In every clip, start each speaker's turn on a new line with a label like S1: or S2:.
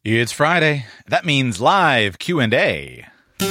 S1: It's Friday. That means live Q&A.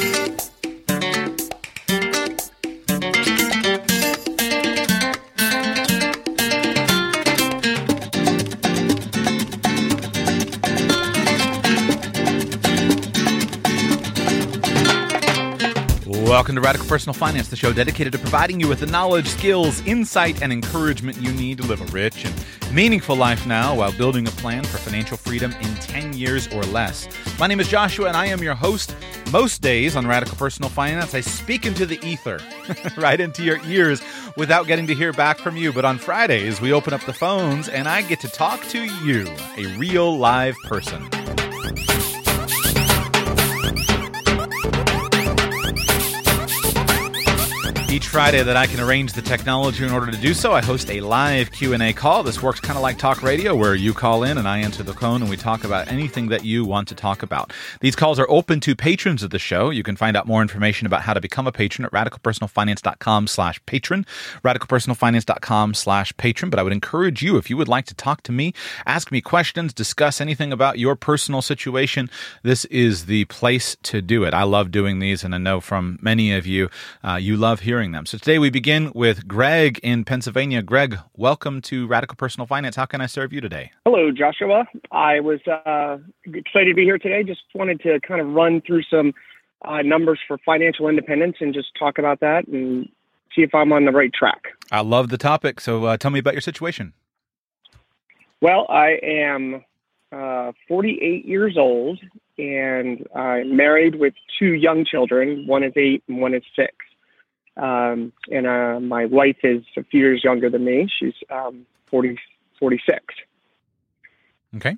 S1: Welcome to Radical Personal Finance, the show dedicated to providing you with the knowledge, skills, insight, and encouragement you need to live a rich and meaningful life now while building a plan for financial freedom in 10 years or less. My name is Joshua, and I am your host. Most days on Radical Personal Finance, I speak into the ether, right into your ears without getting to hear back from you. But on Fridays, we open up the phones, and I get to talk to you, a real live person. Each Friday that I can arrange the technology in order to do so, I host a live Q&A call. This works kind of like talk radio, where you call in and I answer the phone and we talk about anything that you want to talk about. These calls are open to patrons of the show. You can find out more information about how to become a patron at radicalpersonalfinance.com/patron, radicalpersonalfinance.com/patron. But I would encourage you, if you would like to talk to me, ask me questions, discuss anything about your personal situation, this is the place to do it. I love doing these, and I know from many of you, you love hearing them. So today we begin with Greg in Pennsylvania. Greg, welcome to Radical Personal Finance. How can I serve you today?
S2: Hello, Joshua. I was excited to be here today. Just wanted to kind of run through some numbers for financial independence and just talk about that and see if I'm on the right track.
S1: I love the topic. So tell me about your situation.
S2: Well, I am 48 years old, and I'm married with two young children. One is 8 and one is 6. And my wife is a few years younger than me. She's 46.
S1: Okay.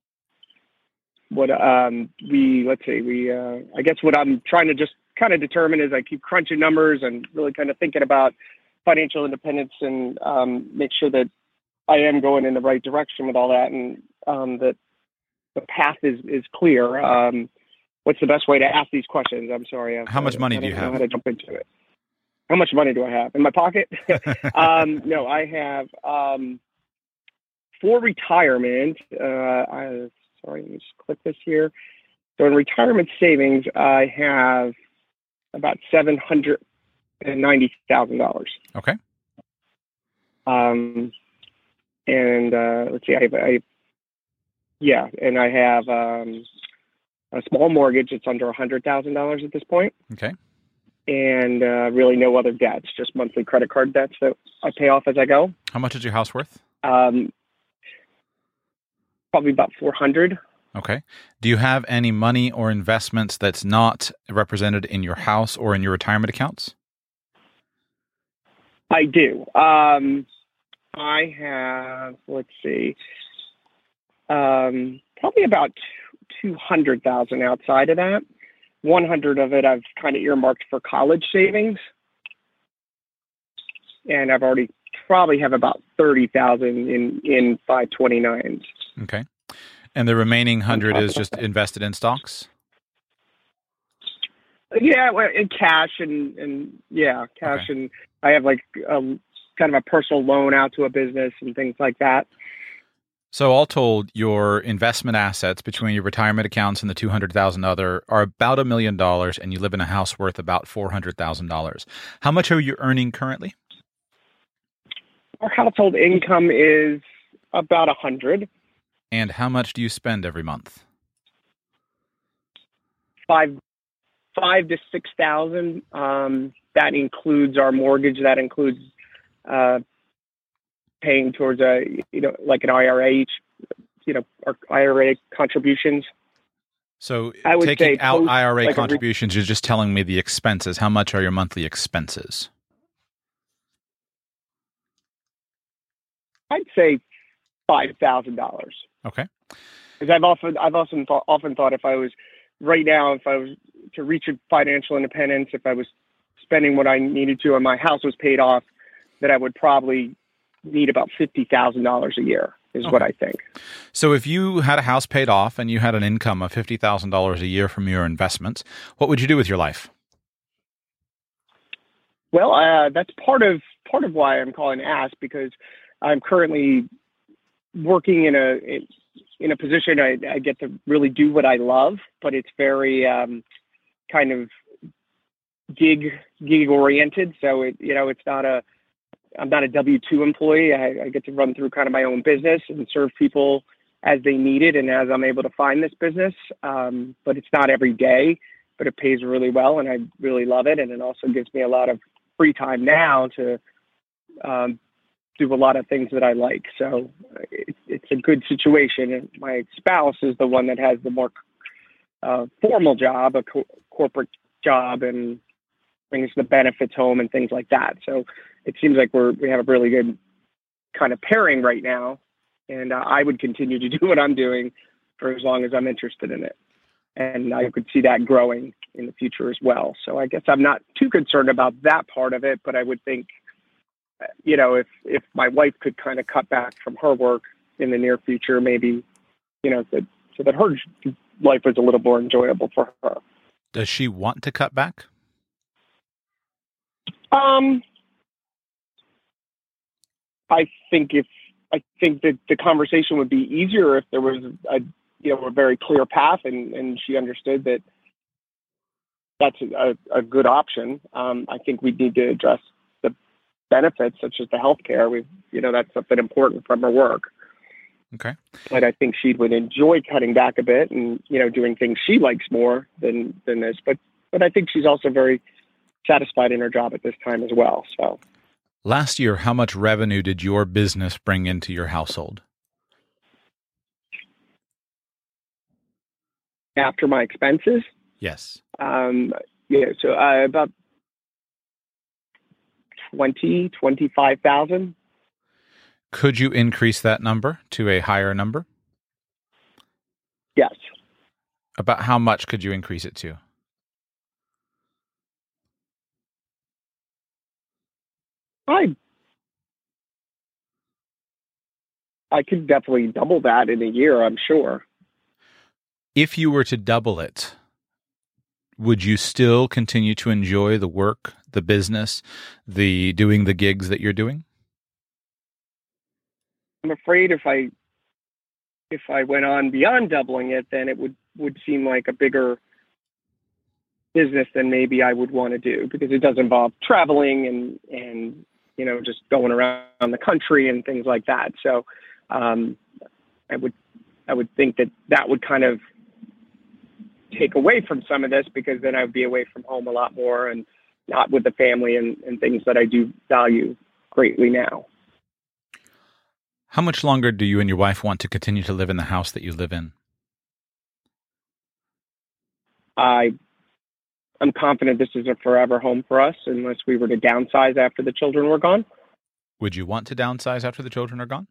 S2: I guess what I'm trying to just kind of determine is I keep crunching numbers and really kind of thinking about financial independence and make sure that I am going in the right direction with all that, and that the path is clear. What's the best way to ask these questions? I'm sorry.
S1: How much money do you have?
S2: I don't know how to jump into it. How much money do I have in my pocket? No, I have for retirement. Let me just click this here. So in retirement savings, I have about $790,000.
S1: Okay.
S2: And let's see, and I have a small mortgage. It's under $100,000 at this point.
S1: Okay.
S2: And really no other debts, just monthly credit card debts that I pay off as I go.
S1: How much is your house worth?
S2: Probably about $400,000.
S1: Okay. Do you have any money or investments that's not represented in your house or in your retirement accounts?
S2: I do. I have, let's see, probably about $200,000 outside of that. 100 of it I've kind of earmarked for college savings, and I've already probably have about 30,000 in 529s.
S1: Okay, and the remaining 100 is just invested in stocks.
S2: Yeah, well, in cash and cash, okay. And I have like kind of a personal loan out to a business and things like that.
S1: So all told, your investment assets between your retirement accounts and the $200,000 other are about $1 million, and you live in a house worth about $400,000. How much are you earning currently?
S2: Our household income is about $100,000.
S1: And how much do you spend every month?
S2: $5,000 to $6,000. That includes our mortgage. That includes paying towards like an IRA, our IRA contributions.
S1: So taking out IRA contributions, you're just telling me the expenses. How much are your monthly expenses?
S2: I'd say $5,000.
S1: Okay.
S2: Because I've often thought if I was to reach financial independence, if I was spending what I needed to and my house was paid off, that I would probably need about $50,000 a year is what I think.
S1: So if you had a house paid off and you had an income of $50,000 a year from your investments, what would you do with your life?
S2: Well, that's part of why I'm calling Ask, because I'm currently working in in a position I get to really do what I love, but it's very kind of gig oriented. So it's not I'm not a W-2 employee. I get to run through kind of my own business and serve people as they need it and as I'm able to find this business. But it's not every day, but it pays really well and I really love it. And it also gives me a lot of free time now to do a lot of things that I like. So it's a good situation. And my spouse is the one that has the more formal job, a corporate job, and brings the benefits home and things like that. So it seems like we have a really good kind of pairing right now. And I would continue to do what I'm doing for as long as I'm interested in it. And I could see that growing in the future as well. So I guess I'm not too concerned about that part of it, but I would think, if my wife could kind of cut back from her work in the near future, maybe, so that her life was a little more enjoyable for her.
S1: Does she want to cut back?
S2: I think that the conversation would be easier if there was a very clear path and she understood that that's a good option. I think we need to address the benefits such as the healthcare. That's something important from her work.
S1: Okay.
S2: But I think she would enjoy cutting back a bit and, doing things she likes more than this. But I think she's also very satisfied in her job at this time as well. So
S1: last year, how much revenue did your business bring into your household?
S2: After my expenses?
S1: Yes.
S2: So about 25,000.
S1: Could you increase that number to a higher number?
S2: Yes.
S1: About how much could you increase it to?
S2: I could definitely double that in a year, I'm sure.
S1: If you were to double it, would you still continue to enjoy the work, the business, doing the gigs that you're doing?
S2: I'm afraid if I went on beyond doubling it, then it would seem like a bigger business than maybe I would want to do, because it does involve traveling and just going around the country and things like that. So I would think that would kind of take away from some of this, because then I would be away from home a lot more and not with the family and things that I do value greatly now.
S1: How much longer do you and your wife want to continue to live in the house that you live in?
S2: I'm confident this is a forever home for us unless we were to downsize after the children were gone.
S1: Would you want to downsize after the children are gone?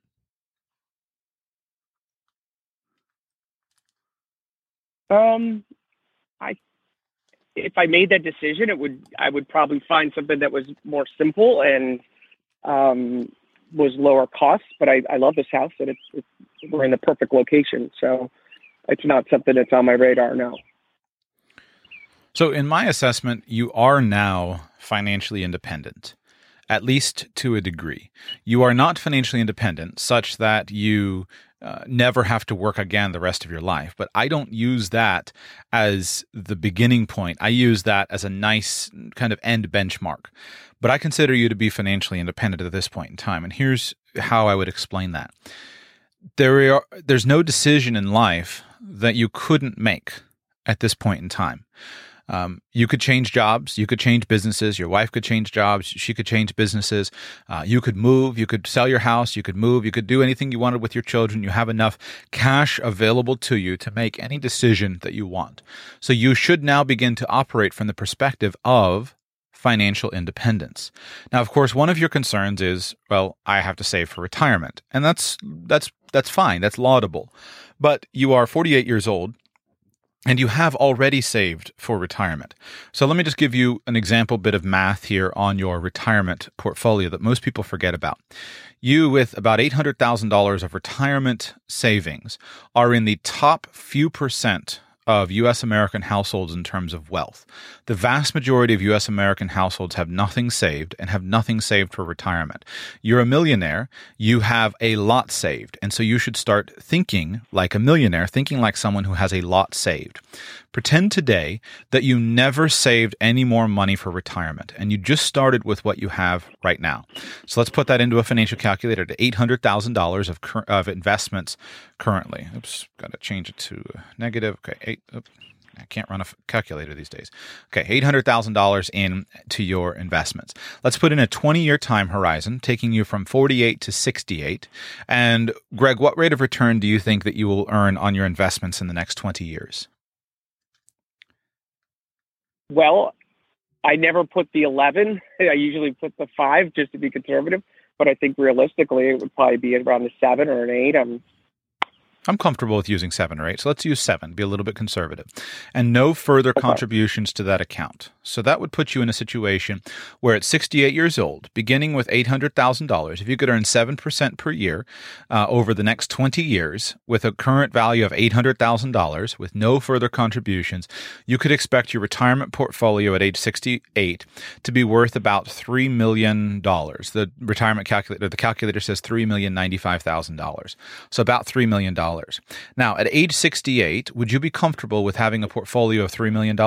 S2: If I made that decision, I would probably find something that was more simple and was lower cost. But I love this house, and we're in the perfect location, so it's not something that's on my radar now.
S1: So in my assessment, you are now financially independent, at least to a degree. You are not financially independent such that you never have to work again the rest of your life. But I don't use that as the beginning point. I use that as a nice kind of end benchmark. But I consider you to be financially independent at this point in time. And here's how I would explain that. There's no decision in life that you couldn't make at this point in time. You could change jobs, you could change businesses, your wife could change jobs, she could change businesses, you could move, you could sell your house, you could move, you could do anything you wanted with your children. You have enough cash available to you to make any decision that you want. So you should now begin to operate from the perspective of financial independence. Now, of course, one of your concerns is, well, I have to save for retirement. And that's fine, that's laudable. But you are 48 years old, and you have already saved for retirement. So let me just give you an example bit of math here on your retirement portfolio that most people forget about. You, with about $800,000 of retirement savings, are in the top few percent of U.S. American households in terms of wealth. The vast majority of U.S. American households have nothing saved and have nothing saved for retirement. You're a millionaire, you have a lot saved, and so you should start thinking like a millionaire, thinking like someone who has a lot saved. Pretend today that you never saved any more money for retirement, and you just started with what you have right now. So let's put that into a financial calculator to $800,000 of investments currently. Oops, got to change it to negative. Okay, I can't run a calculator these days. Okay, $800,000 into your investments. Let's put in a 20-year time horizon, taking you from 48 to 68. And Greg, what rate of return do you think that you will earn on your investments in the next 20 years?
S2: Well, I never put the 11. I usually put the 5 just to be conservative. But I think realistically, it would probably be around a 7 or an 8.
S1: I'm comfortable with using 7 or 8, so let's use 7, be a little bit conservative. And no further contributions to that account. So that would put you in a situation where at 68 years old, beginning with $800,000, if you could earn 7% per year over the next 20 years with a current value of $800,000 with no further contributions, you could expect your retirement portfolio at age 68 to be worth about $3 million. The retirement calculator, the calculator says $3,095,000. So about $3 million. Now, at age 68, would you be comfortable with having a portfolio of $3 million?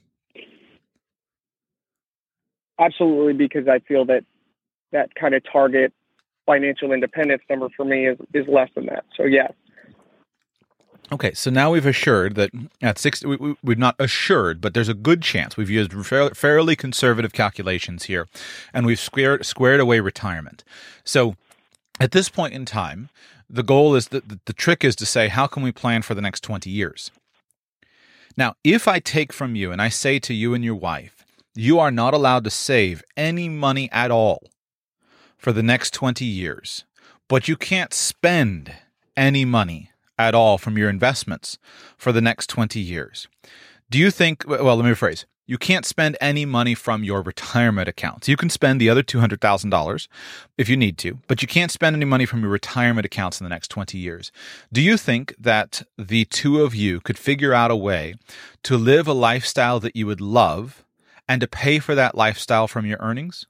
S2: Absolutely, because I feel that kind of target financial independence number for me is less than that. So, yes.
S1: Okay, so now we've assured that at 60, we've not assured, but there's a good chance. We've used fairly conservative calculations here, and we've squared away retirement. So at this point in time, the goal is that the trick is to say, how can we plan for the next 20 years? Now, if I take from you and I say to you and your wife, you are not allowed to save any money at all for the next 20 years, but you can't spend any money at all from your investments for the next 20 years. Do you think, well, let me rephrase. You can't spend any money from your retirement accounts. You can spend the other $200,000 if you need to, but you can't spend any money from your retirement accounts in the next 20 years. Do you think that the two of you could figure out a way to live a lifestyle that you would love and to pay for that lifestyle from your earnings?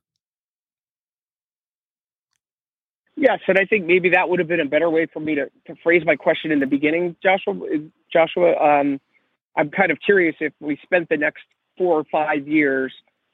S2: Yes, and I think maybe that would have been a better way for me to phrase my question in the beginning, Joshua. I'm kind of curious if we spent the next 4 or 5 years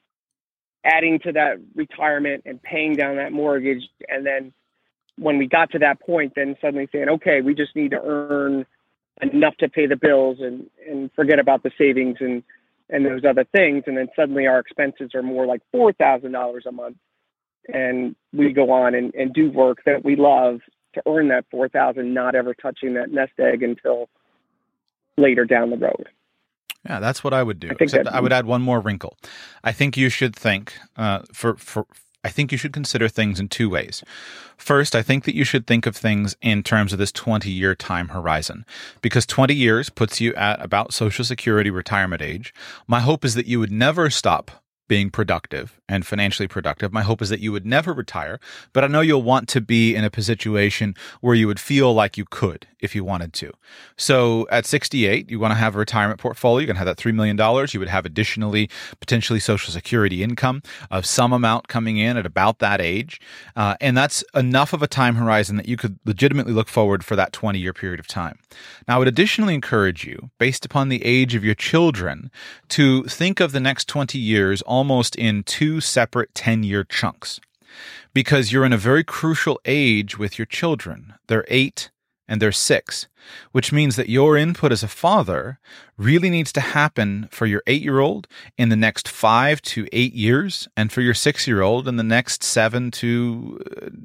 S2: adding to that retirement and paying down that mortgage, and then when we got to that point, then suddenly saying, okay, we just need to earn enough to pay the bills and forget about the savings and those other things, and then suddenly our expenses are more like $4,000 a month, and we go on and do work that we love to earn that $4,000, not ever touching that nest egg until later down the road.
S1: Yeah, that's what I would do. Except I would add one more wrinkle. I think you should think I think you should consider things in 2 ways. First, I think that you should think of things in terms of this 20-year time horizon, because 20 years puts you at about Social Security retirement age. My hope is that you would never stop being productive and financially productive. My hope is that you would never retire, but I know you'll want to be in a situation where you would feel like you could if you wanted to. So at 68, you want to have a retirement portfolio. You're going to have that $3 million. You would have additionally potentially Social Security income of some amount coming in at about that age. And that's enough of a time horizon that you could legitimately look forward for that 20-year period of time. Now, I would additionally encourage you, based upon the age of your children, to think of the next 20 years almost in 2 separate 10-year chunks, because you're in a very crucial age with your children. They're 8 and they're 6, which means that your input as a father really needs to happen for your 8-year-old in the next 5 to 8 years, and for your 6-year-old in the next 7 to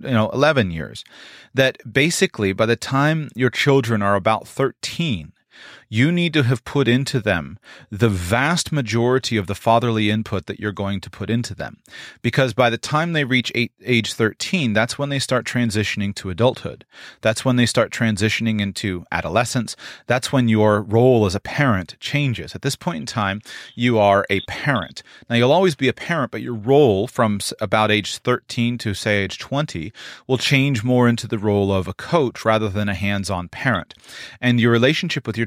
S1: 11 years. That basically, by the time your children are about 13, you need to have put into them the vast majority of the fatherly input that you're going to put into them. Because by the time they reach age 13, that's when they start transitioning to adulthood. That's when they start transitioning into adolescence. That's when your role as a parent changes. At this point in time, you are a parent. Now, you'll always be a parent, but your role from about age 13 to, say, age 20 will change more into the role of a coach rather than a hands-on parent. And your relationship with your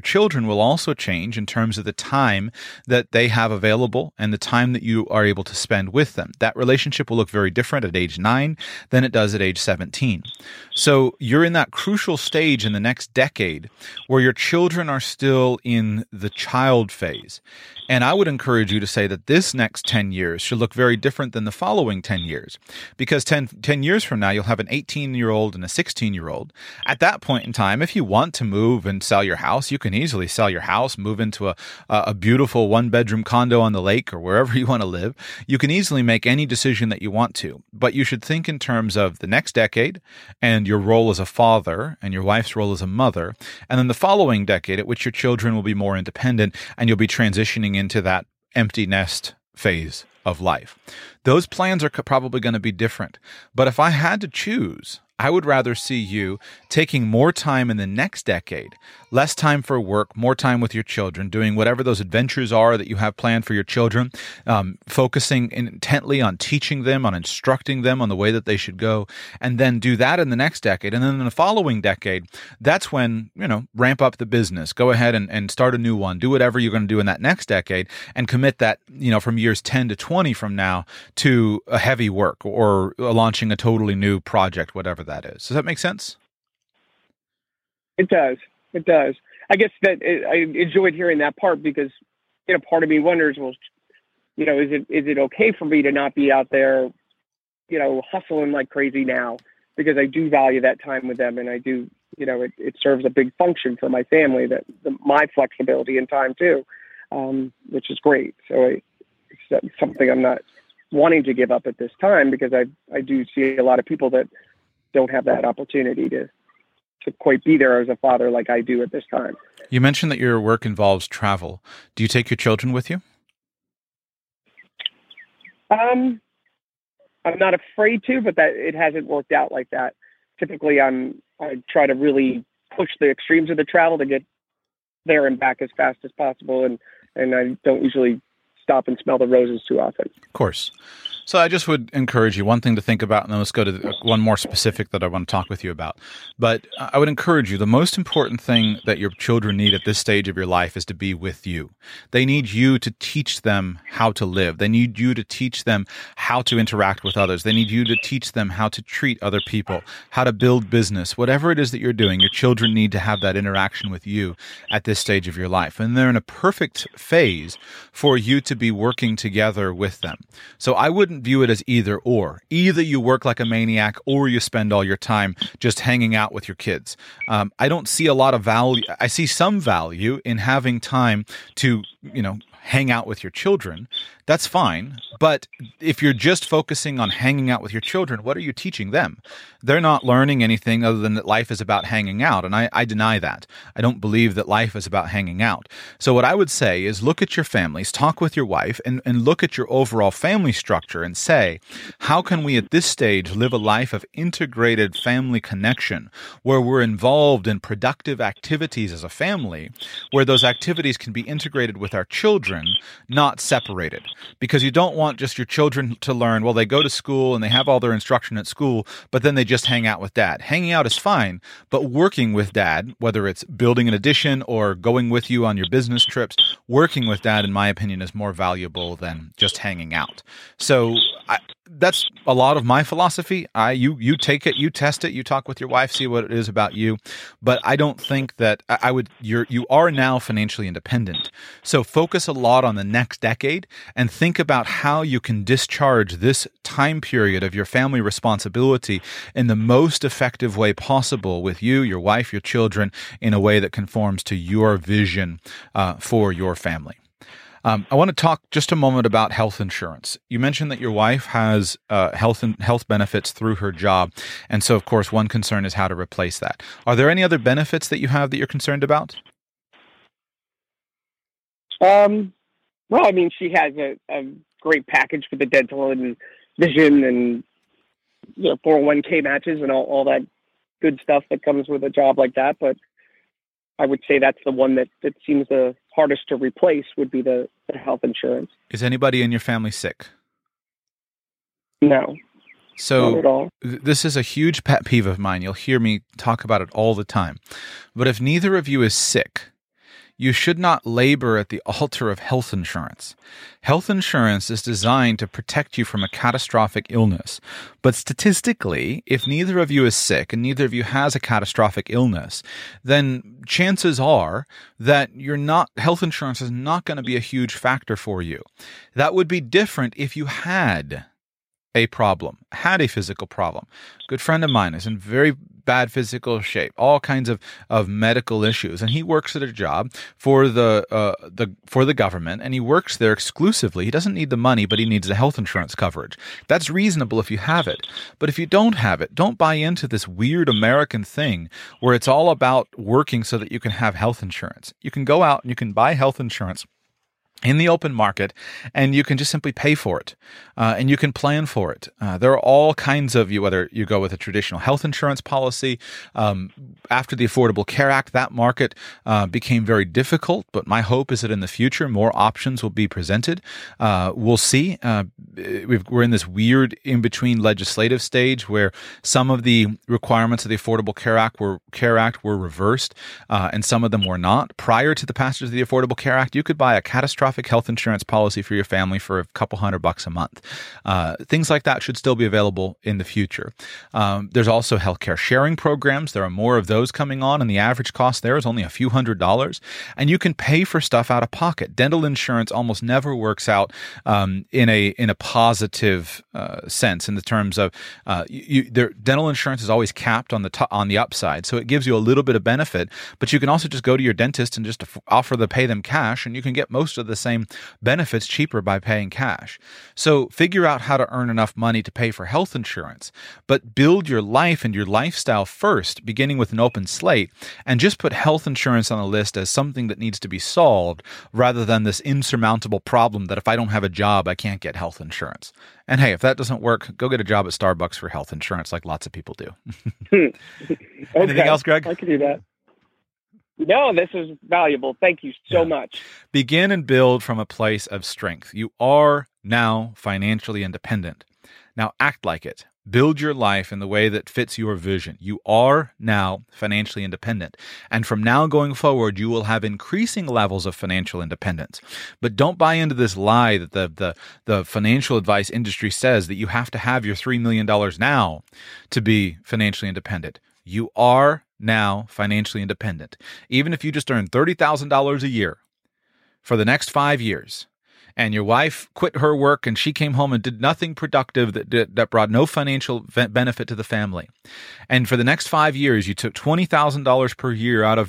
S1: children will also change in terms of the time that they have available and the time that you are able to spend with them. That relationship will look very different at age 9 than it does at age 17. So you're in that crucial stage in the next decade where your children are still in the child phase. And I would encourage you to say that this next 10 years should look very different than the following 10 years. Because 10 years from now, you'll have an 18-year-old and a 16-year-old. At that point in time, if you want to move and sell your house, you can easily sell your house, move into a beautiful one-bedroom condo on the lake or wherever you want to live. You can easily make any decision that you want to. But you should think in terms of the next decade and your role as a father and your wife's role as a mother, and then the following decade at which your children will be more independent and you'll be transitioning into that empty nest phase of life. Those plans are probably going to be different. But if I had to choose, I would rather see you taking more time in the next decade, less time for work, more time with your children, doing whatever those adventures are that you have planned for your children, focusing intently on teaching them, on instructing them on the way that they should go, and then do that in the next decade. And then in the following decade, that's when, ramp up the business, go ahead and start a new one, do whatever you're going to do in that next decade, and commit that, from years 10 to 20 from now to a heavy work or launching a totally new project, whatever that is. Does that make sense?
S2: It does. It does. I guess that I enjoyed hearing that part because, part of me wonders, well, is it okay for me to not be out there, hustling like crazy now? Because I do value that time with them, and I do, it serves a big function for my family, my flexibility and time too, which is great. So it's something I'm not wanting to give up at this time because I do see a lot of people that don't have that opportunity to quite be there as a father like I do at this time.
S1: You mentioned that your work involves travel. Do you take your children with you?
S2: I'm not afraid to, but that it hasn't worked out like that. Typically, I try to really push the extremes of the travel to get there and back as fast as possible, and I don't usually stop and smell the roses too often.
S1: Of course. So I just would encourage you, one thing to think about, and then let's go to one more specific that I want to talk with you about. But I would encourage you, the most important thing that your children need at this stage of your life is to be with you. They need you to teach them how to live. They need you to teach them how to interact with others. They need you to teach them how to treat other people, how to build business. Whatever it is that you're doing, your children need to have that interaction with you at this stage of your life. And they're in a perfect phase for you to be working together with them. So I wouldn't view it as either or. Either you work like a maniac or you spend all your time just hanging out with your kids. I don't see a lot of value. I see some value in having time to, hang out with your children. That's fine. But if you're just focusing on hanging out with your children, what are you teaching them? They're not learning anything other than that life is about hanging out. And I deny that. I don't believe that life is about hanging out. So what I would say is look at your families, talk with your wife, and look at your overall family structure and say, how can we at this stage live a life of integrated family connection where we're involved in productive activities as a family, where those activities can be integrated with our children, not separated? Because you don't want just your children to learn, well, they go to school and they have all their instruction at school, but then they just hang out with dad. Hanging out is fine, but working with dad, whether it's building an addition or going with you on your business trips, working with dad, in my opinion, is more valuable than just hanging out. So that's a lot of my philosophy. You take it, you test it, you talk with your wife, see what it is about you. But I don't think that you are now financially independent. So focus a lot on the next decade and think about how you can discharge this time period of your family responsibility in the most effective way possible with you, your wife, your children, in a way that conforms to your vision for your family. I want to talk just a moment about health insurance. You mentioned that your wife has health benefits through her job. And so, of course, one concern is how to replace that. Are there any other benefits that you have that you're concerned about?
S2: Well, I mean, she has a great package for the dental and vision and 401k matches and all that good stuff that comes with a job like that. But I would say that's the one that seems the hardest to replace would be the health insurance.
S1: Is anybody in your family sick?
S2: No.
S1: So
S2: not at all.
S1: This is a huge pet peeve of mine. You'll hear me talk about it all the time. But if neither of you is sick, you should not labor at the altar of health insurance. Health insurance is designed to protect you from a catastrophic illness. But statistically, if neither of you is sick and neither of you has a catastrophic illness, then chances are that health insurance is not going to be a huge factor for you. That would be different if you had a problem, had a physical problem. A good friend of mine is in very bad physical shape, all kinds of medical issues, and he works at a job for the government, and he works there exclusively. He doesn't need the money, but he needs the health insurance coverage. That's reasonable if you have it. But if you don't have it, don't buy into this weird American thing where it's all about working so that you can have health insurance. You can go out and you can buy health insurance in the open market, and you can just simply pay for it, and you can plan for it. There are all kinds of whether you go with a traditional health insurance policy. After the Affordable Care Act, that market became very difficult, but my hope is that in the future, more options will be presented. We'll see. We're in this weird in-between legislative stage where some of the requirements of the Affordable Care Act were reversed, and some of them were not. Prior to the passage of the Affordable Care Act, you could buy a catastrophic health insurance policy for your family for a couple $100 a month. Things like that should still be available in the future. There's also healthcare sharing programs. There are more of those coming on, and the average cost there is only a few $100s. And you can pay for stuff out of pocket. Dental insurance almost never works out in a positive sense in the terms of dental insurance is always capped on the upside, so it gives you a little bit of benefit. But you can also just go to your dentist and just pay them cash, and you can get most of the same benefits cheaper by paying cash. So figure out how to earn enough money to pay for health insurance, but build your life and your lifestyle first, beginning with an open slate, and just put health insurance on the list as something that needs to be solved rather than this insurmountable problem that if I don't have a job, I can't get health insurance. And hey, if that doesn't work, go get a job at Starbucks for health insurance like lots of people do. Anything else, Greg?
S2: I can do that. No, this is valuable. Thank you so much.
S1: Begin and build from a place of strength. You are now financially independent. Now act like it. Build your life in the way that fits your vision. You are now financially independent. And from now going forward, you will have increasing levels of financial independence. But don't buy into this lie that the financial advice industry says that you have to have your $3 million now to be financially independent. You are now financially independent. Even if you just earn $30,000 a year for the next 5 years, and your wife quit her work and she came home and did nothing productive that brought no financial benefit to the family, and for the next 5 years you took $20,000 per year out of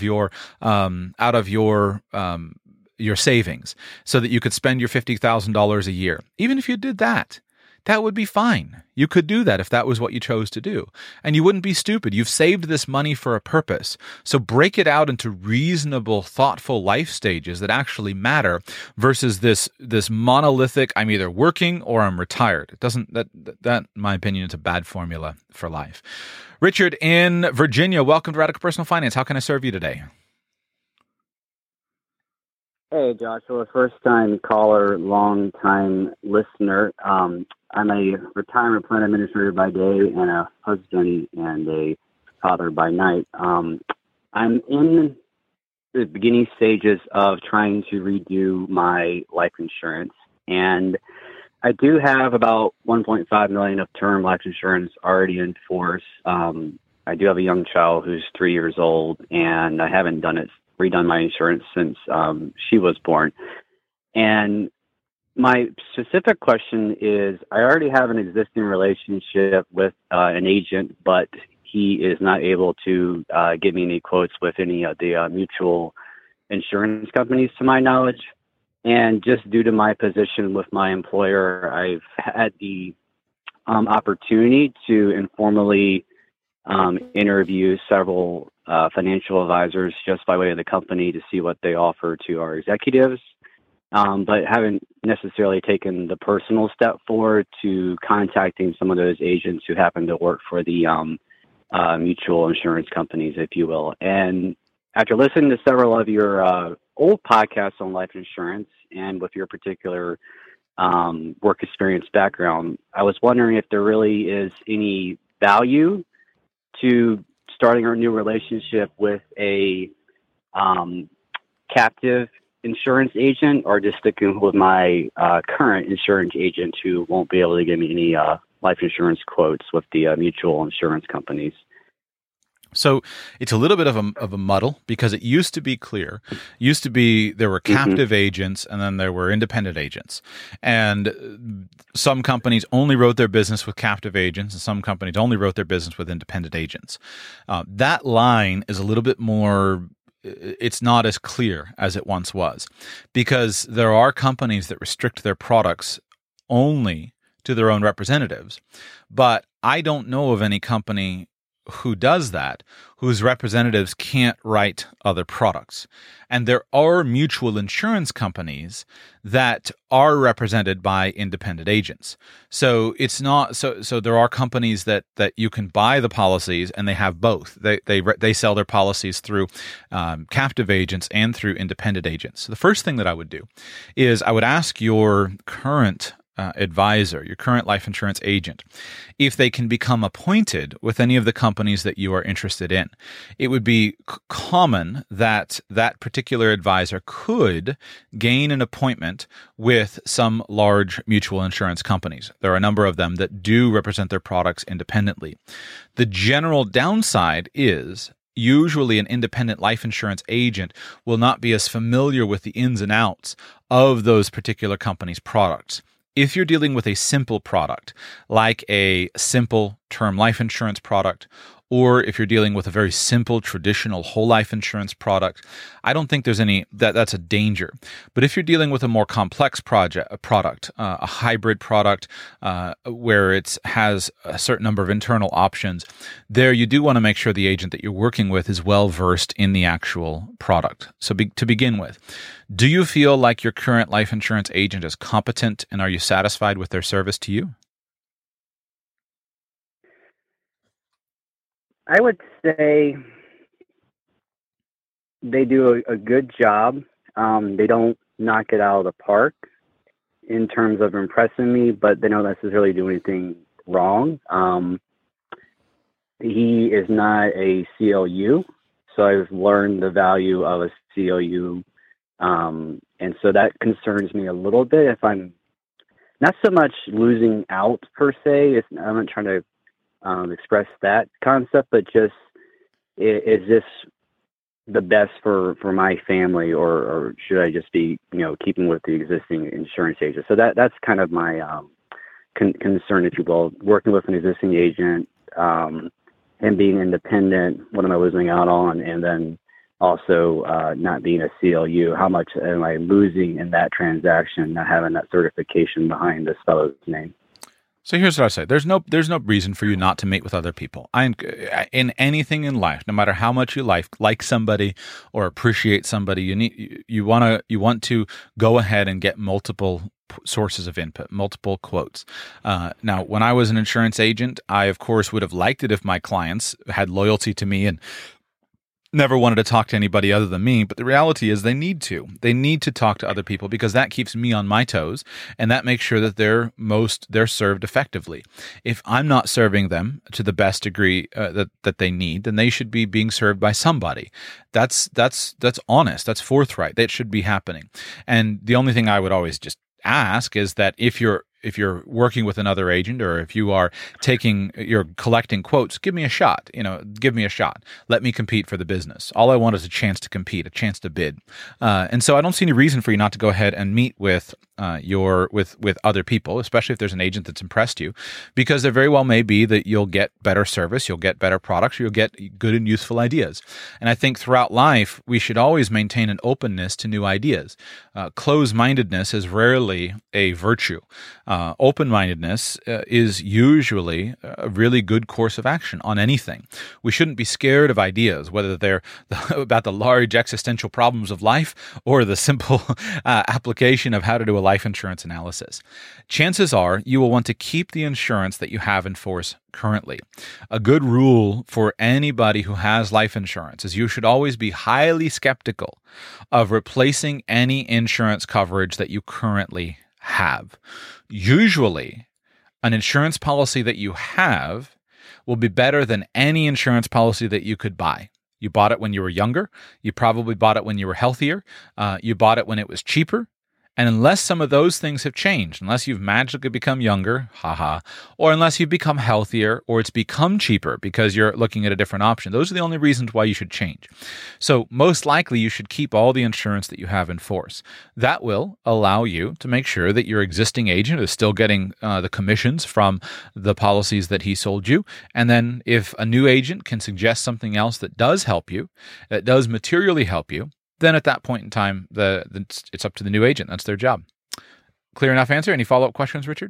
S1: your savings so that you could spend your $50,000 a year. Even if you did that, that would be fine. You could do that if that was what you chose to do. And you wouldn't be stupid. You've saved this money for a purpose. So break it out into reasonable, thoughtful life stages that actually matter versus this monolithic, I'm either working or I'm retired. It doesn't, that in my opinion, is a bad formula for life. Richard in Virginia, welcome to Radical Personal Finance. How can I serve you today?
S3: Hey, Joshua, first-time caller, long-time listener. I'm a retirement plan administrator by day and a husband and a father by night. I'm in the beginning stages of trying to redo my life insurance, and I do have about $1.5 million of term life insurance already in force. I do have a young child who's 3 years old, and I haven't redone my insurance since she was born. And my specific question is, I already have an existing relationship with an agent, but he is not able to give me any quotes with any of the mutual insurance companies, to my knowledge. And just due to my position with my employer, I've had the opportunity to informally interview several financial advisors just by way of the company to see what they offer to our executives, but haven't necessarily taken the personal step forward to contacting some of those agents who happen to work for the mutual insurance companies, if you will. And after listening to several of your old podcasts on life insurance and with your particular work experience background, I was wondering if there really is any value to starting our new relationship with a captive insurance agent, or just sticking with my current insurance agent who won't be able to give me any life insurance quotes with the mutual insurance companies?
S1: So it's a little bit of a muddle, because it used to be clear. Used to be there were captive agents, and then there were independent agents. And some companies only wrote their business with captive agents, and some companies only wrote their business with independent agents. That line is a little bit more, it's not as clear as it once was, because there are companies that restrict their products only to their own representatives. But I don't know of any company who does that, whose representatives can't write other products. And there are mutual insurance companies that are represented by independent agents. So it's not so there are companies that you can buy the policies, and they have both. They sell their policies through captive agents and through independent agents. So the first thing that I would do is I would ask your current advisor, your current life insurance agent, if they can become appointed with any of the companies that you are interested in. It would be common that that particular advisor could gain an appointment with some large mutual insurance companies. There are a number of them that do represent their products independently. The general downside is usually an independent life insurance agent will not be as familiar with the ins and outs of those particular companies' products. If you're dealing with a simple product, like a simple term life insurance product, or if you're dealing with a very simple traditional whole life insurance product, I don't think there's any that's a danger. But if you're dealing with a more complex product, a hybrid product where it has a certain number of internal options, there you do want to make sure the agent that you're working with is well versed in the actual product. So to begin with, do you feel like your current life insurance agent is competent, and are you satisfied with their service to you?
S3: I would say they do a good job. They don't knock it out of the park in terms of impressing me, but they don't necessarily do anything wrong. He is not a CLU, so I've learned the value of a CLU, and so that concerns me a little bit. If I'm not so much losing out per se, I'm not trying to express that concept, but just is this the best for my family, or should I just be keeping with the existing insurance agent? So that's kind of my concern, if you will. Working with an existing agent and being independent, what am I losing out on? And then also not being a CLU, how much am I losing in that transaction, not having that certification behind this fellow's name?
S1: So here's what I say. There's no reason for you not to meet with other people. In anything in life, no matter how much you like somebody or appreciate somebody, you want to go ahead and get multiple sources of input, multiple quotes. Now, when I was an insurance agent, I of course would have liked it if my clients had loyalty to me and never wanted to talk to anybody other than me, but the reality is they need to. They need to talk to other people, because that keeps me on my toes, and that makes sure that they're served effectively. If I'm not serving them to the best degree that they need, then they should be being served by somebody. That's honest. That's forthright. That should be happening. And the only thing I would always just ask is that if you're working with another agent, or if you're collecting quotes, give me a shot. Give me a shot. Let me compete for the business. All I want is a chance to compete, a chance to bid. And so I don't see any reason for you not to go ahead and meet with other people, especially if there's an agent that's impressed you, because there very well may be that you'll get better service, you'll get better products, you'll get good and useful ideas. And I think throughout life, we should always maintain an openness to new ideas. Closed-mindedness is rarely a virtue. Open-mindedness is usually a really good course of action on anything. We shouldn't be scared of ideas, whether they're about the large existential problems of life or the simple application of how to do a life insurance analysis. Chances are you will want to keep the insurance that you have in force currently. A good rule for anybody who has life insurance is you should always be highly skeptical of replacing any insurance coverage that you currently have. Usually, an insurance policy that you have will be better than any insurance policy that you could buy. You bought it when you were younger. You probably bought it when you were healthier. You bought it when it was cheaper. And unless some of those things have changed, unless you've magically become younger, or unless you've become healthier or it's become cheaper because you're looking at a different option, those are the only reasons why you should change. So most likely you should keep all the insurance that you have in force. That will allow you to make sure that your existing agent is still getting the commissions from the policies that he sold you. And then if a new agent can suggest something else that does help you, that does materially help you, then at that point in time, it's up to the new agent. That's their job. Clear enough answer? Any follow-up questions, Richard?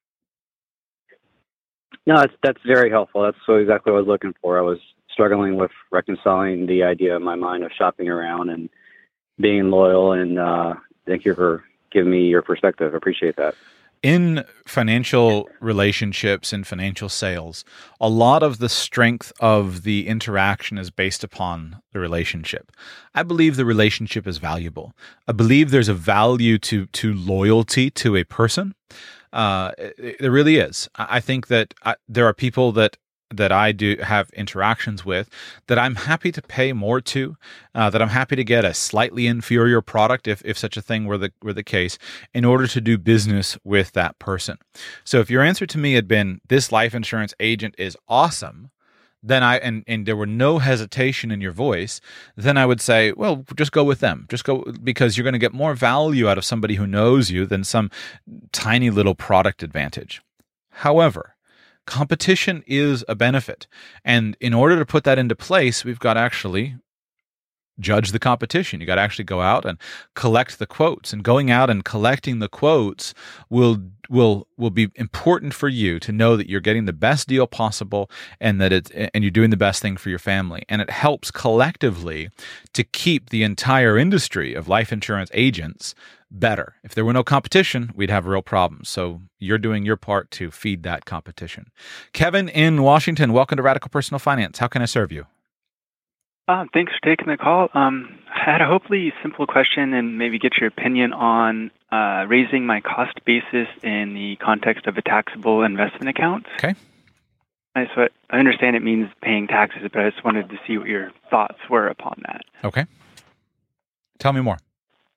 S3: No, that's very helpful. That's exactly what I was looking for. I was struggling with reconciling the idea in my mind of shopping around and being loyal, and thank you for giving me your perspective. I appreciate that.
S1: In financial relationships and financial sales, a lot of the strength of the interaction is based upon the relationship. I believe the relationship is valuable. I believe there's a value to loyalty to a person. There really is. I think that there are people that I do have interactions with that I'm happy to pay more to, that I'm happy to get a slightly inferior product if such a thing were the case, in order to do business with that person. So if your answer to me had been, this life insurance agent is awesome, then and there were no hesitation in your voice, then I would say, well, just go with them. Just go, because you're going to get more value out of somebody who knows you than some tiny little product advantage. However, competition is a benefit. And in order to put that into place, we've got to actually judge the competition. You got to actually go out and collect the quotes. And going out and collecting the quotes will be important for you to know that you're getting the best deal possible and that you're doing the best thing for your family. And it helps collectively to keep the entire industry of life insurance agents better. If there were no competition, we'd have real problems. So you're doing your part to feed that competition. Kevin in Washington, welcome to Radical Personal Finance. How can I serve you?
S4: Thanks for taking the call. I had a hopefully simple question and maybe get your opinion on raising my cost basis in the context of a taxable investment account.
S1: Okay.
S4: So I understand it means paying taxes, but I just wanted to see what your thoughts were upon that.
S1: Okay. Tell me more.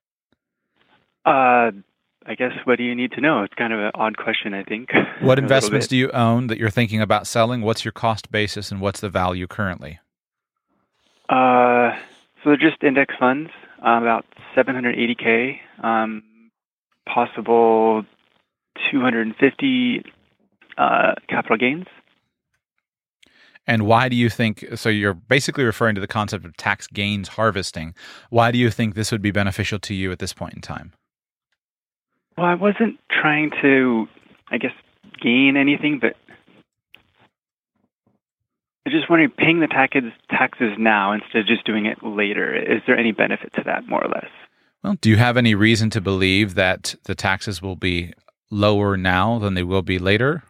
S4: I guess, what do you need to know? It's kind of an odd question, I think.
S1: What investments do you own that you're thinking about selling? What's your cost basis and what's the value currently?
S4: So they're just index funds, about $780K, possible 250 capital gains.
S1: And why do you think, so you're basically referring to the concept of tax gains harvesting. Why do you think this would be beneficial to you at this point in time?
S4: Well, I wasn't trying to, gain anything, but I just wondering, paying the taxes now instead of just doing it later, is there any benefit to that, more or less?
S1: Well, do you have any reason to believe that the taxes will be lower now than they will be later?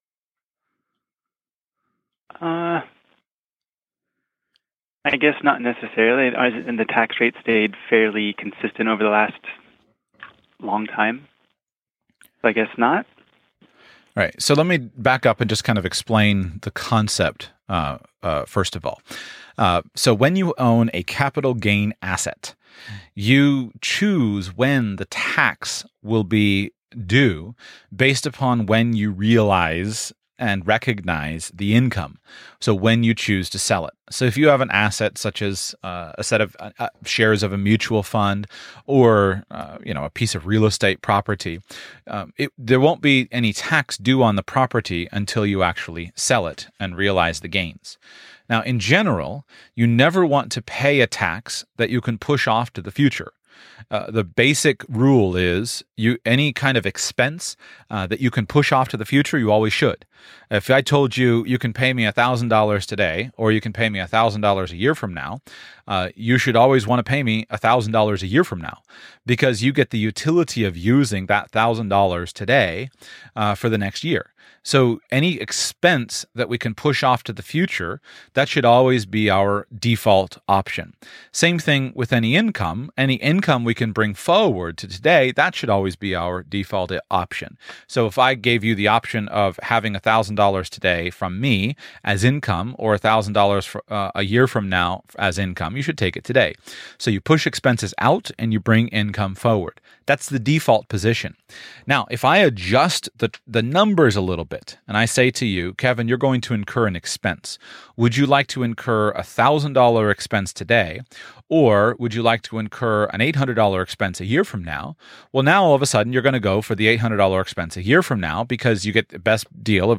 S4: I guess not necessarily. And the tax rate stayed fairly consistent over the last long time. So I guess not.
S1: All right. So let me back up and just kind of explain the concept first of all. So when you own a capital gain asset, you choose when the tax will be due based upon when you realize and recognize the income. So when you choose to sell it. So if you have an asset such as a set of shares of a mutual fund or a piece of real estate property, there won't be any tax due on the property until you actually sell it and realize the gains. Now, in general, you never want to pay a tax that you can push off to the future. The basic rule is any kind of expense that you can push off to the future, you always should. If I told you you can pay me $1,000 today, or you can pay me $1,000 a year from now, you should always want to pay me $1,000 a year from now, because you get the utility of using that $1,000 today for the next year. So any expense that we can push off to the future, that should always be our default option. Same thing with any income. Any income we can bring forward to today, that should always be our default option. So if I gave you the option of having $1,000 today from me as income, or $1,000 a year from now as income, you should take it today. So you push expenses out and you bring income forward. That's the default position. Now, if I adjust the numbers a little bit, and I say to you, Kevin, you're going to incur an expense. Would you like to incur a $1,000 expense today, or would you like to incur an $800 expense a year from now? Well, now all of a sudden you're going to go for the $800 expense a year from now, because you get the best deal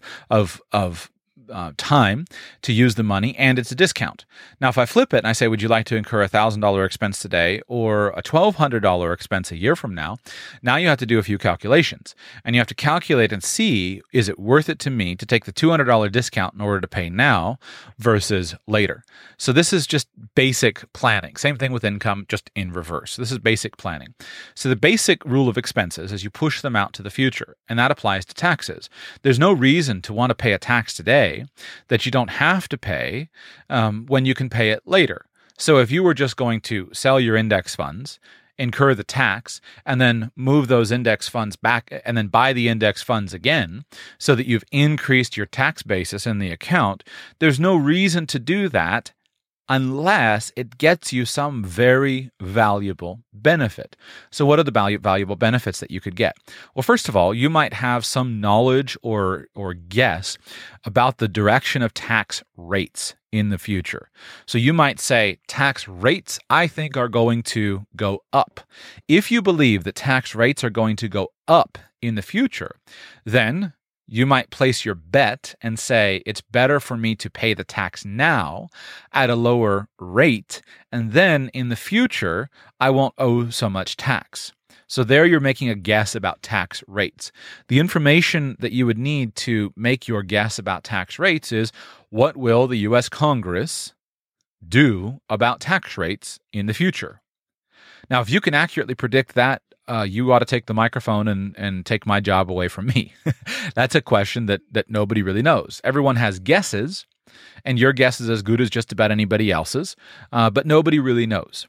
S1: of time to use the money, and it's a discount. Now, if I flip it and I say, would you like to incur a $1,000 expense today or a $1,200 expense a year from now? Now you have to do a few calculations, and you have to calculate and see, is it worth it to me to take the $200 discount in order to pay now versus later? So this is just basic planning. Same thing with income, just in reverse. This is basic planning. So the basic rule of expenses is you push them out to the future, and that applies to taxes. There's no reason to want to pay a tax today that you don't have to pay when you can pay it later. So if you were just going to sell your index funds, incur the tax, and then move those index funds back and then buy the index funds again so that you've increased your tax basis in the account, there's no reason to do that unless it gets you some very valuable benefit. So what are the valuable benefits that you could get? Well, first of all, you might have some knowledge or guess about the direction of tax rates in the future. So you might say, tax rates, I think, are going to go up. If you believe that tax rates are going to go up in the future, then you might place your bet and say, it's better for me to pay the tax now at a lower rate, and then in the future, I won't owe so much tax. So there you're making a guess about tax rates. The information that you would need to make your guess about tax rates is, what will the U.S. Congress do about tax rates in the future? Now, if you can accurately predict that, you ought to take the microphone and take my job away from me. That's a question that nobody really knows. Everyone has guesses, and your guess is as good as just about anybody else's, but nobody really knows.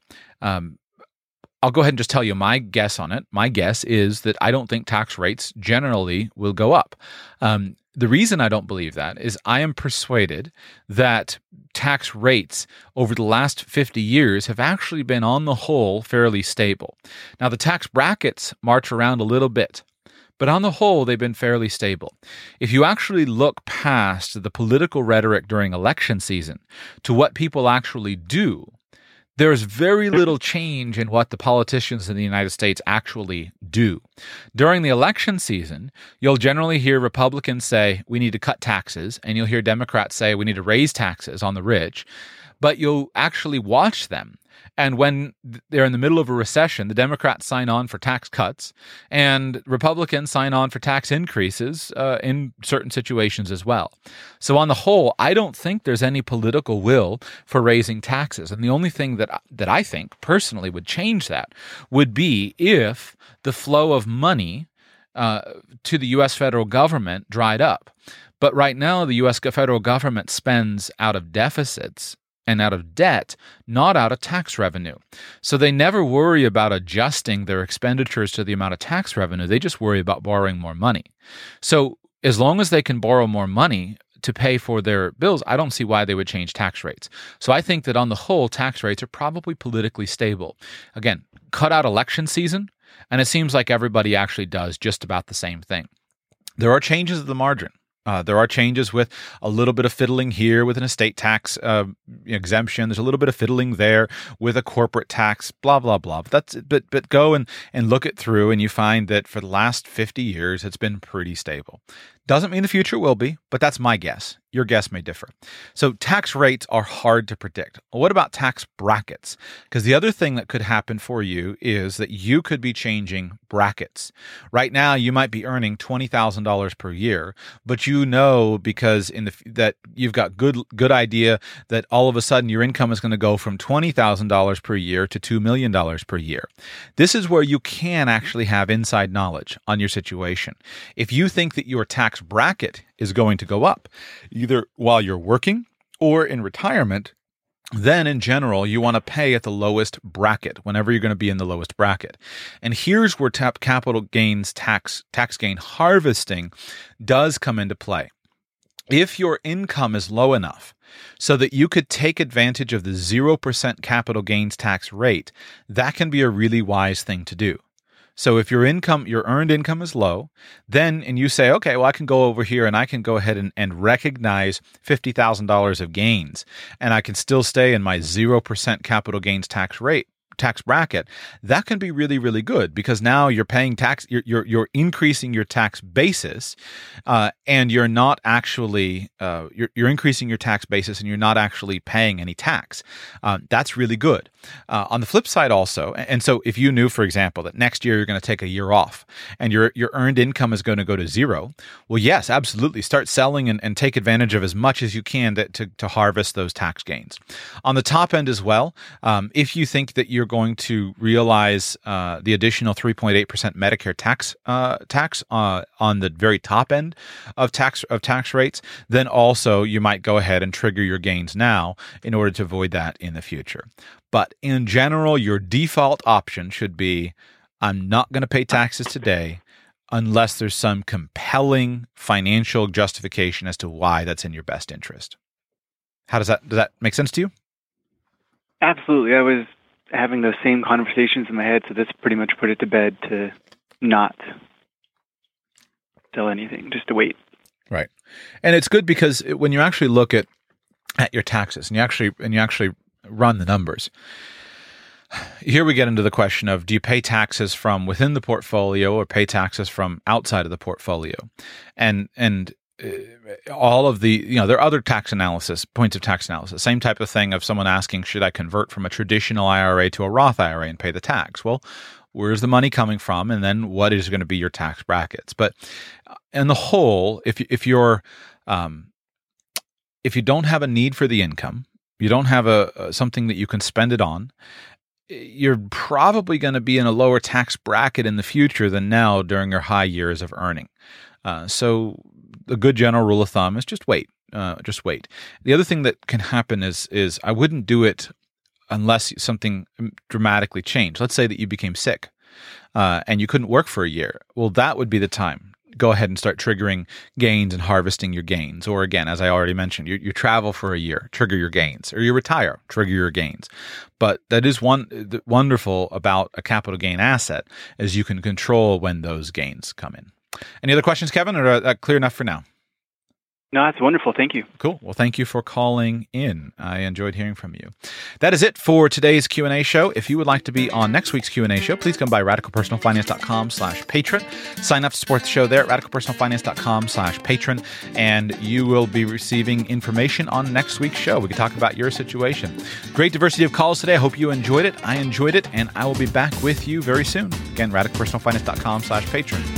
S1: I'll go ahead and just tell you my guess on it. My guess is that I don't think tax rates generally will go up. The reason I don't believe that is I am persuaded that tax rates over the last 50 years have actually been, on the whole, fairly stable. Now, the tax brackets march around a little bit, but on the whole, they've been fairly stable. If you actually look past the political rhetoric during election season to what people actually do, there's very little change in what the politicians in the United States actually do. During the election season, you'll generally hear Republicans say, we need to cut taxes, and you'll hear Democrats say, we need to raise taxes on the rich, but you'll actually watch them. And when they're in the middle of a recession, the Democrats sign on for tax cuts, and Republicans sign on for tax increases in certain situations as well. So on the whole, I don't think there's any political will for raising taxes. And the only thing that I think personally would change that would be if the flow of money to the U.S. federal government dried up. But right now, the U.S. federal government spends out of deficits and out of debt, not out of tax revenue. So they never worry about adjusting their expenditures to the amount of tax revenue. They just worry about borrowing more money. So as long as they can borrow more money to pay for their bills, I don't see why they would change tax rates. So I think that on the whole, tax rates are probably politically stable. Again, cut out election season, and it seems like everybody actually does just about the same thing. There are changes at the margin. There are changes with a little bit of fiddling here with an estate tax exemption. There's a little bit of fiddling there with a corporate tax, blah, blah, blah. But go and look it through, and you find that for the last 50 years, it's been pretty stable. Doesn't mean the future will be, but that's my guess. Your guess may differ. So tax rates are hard to predict. Well, what about tax brackets? Because the other thing that could happen for you is that you could be changing brackets. Right now, you might be earning $20,000 per year, but you know because that you've got good idea that all of a sudden your income is going to go from $20,000 per year to $2 million per year. This is where you can actually have inside knowledge on your situation. If you think that your tax bracket is going to go up, either while you're working or in retirement, then in general, you want to pay at the lowest bracket whenever you're going to be in the lowest bracket. And here's where capital gains tax gain harvesting does come into play. If your income is low enough so that you could take advantage of the 0% capital gains tax rate, that can be a really wise thing to do. So if your earned income is low, and you say, okay, well, I can go over here and I can go ahead and recognize $50,000 of gains, and I can still stay in my 0% capital gains tax bracket, that can be really, really good because now you're paying tax, you're increasing your tax basis, and you're not actually, you're increasing your tax basis and you're not actually paying any tax. That's really good. On the flip side also, and so if you knew, for example, that next year you're going to take a year off and your earned income is going to go to zero, well, yes, absolutely. Start selling and take advantage of as much as you can to harvest those tax gains. On the top end as well, if you think that you're going to realize the additional 3.8% Medicare tax on the very top end of tax rates, then also you might go ahead and trigger your gains now in order to avoid that in the future. But in general, your default option should be, I'm not going to pay taxes today unless there's some compelling financial justification as to why that's in your best interest. Does that make sense to you?
S4: Absolutely. I was having those same conversations in my head, so this pretty much put it to bed to not sell anything, just to wait.
S1: Right. And it's good because when you actually look at your taxes and you actually run the numbers, here we get into the question of, do you pay taxes from within the portfolio or pay taxes from outside of the portfolio? And all of the, there are other points of tax analysis. Same type of thing of someone asking, should I convert from a traditional IRA to a Roth IRA and pay the tax? Well, where's the money coming from? And then what is going to be your tax brackets? But in the whole, if you don't have a need for the income, you don't have something that you can spend it on, you're probably going to be in a lower tax bracket in the future than now during your high years of earning. So a good general rule of thumb is just wait. The other thing that can happen is I wouldn't do it unless something dramatically changed. Let's say that you became sick and you couldn't work for a year. Well, that would be the time. Go ahead and start triggering gains and harvesting your gains. Or again, as I already mentioned, you travel for a year, trigger your gains. Or you retire, trigger your gains. But that is wonderful about a capital gain asset, is you can control when those gains come in. Any other questions, Kevin, or is that clear enough for now?
S4: No, that's wonderful. Thank you.
S1: Cool. Well, thank you for calling in. I enjoyed hearing from you. That is it for today's Q&A show. If you would like to be on next week's Q&A show, please come by radicalpersonalfinance.com/patron. Sign up to support the show there at radicalpersonalfinance.com/patron, and you will be receiving information on next week's show. We can talk about your situation. Great diversity of calls today. I hope you enjoyed it. I enjoyed it, and I will be back with you very soon. Again, radicalpersonalfinance.com/patron.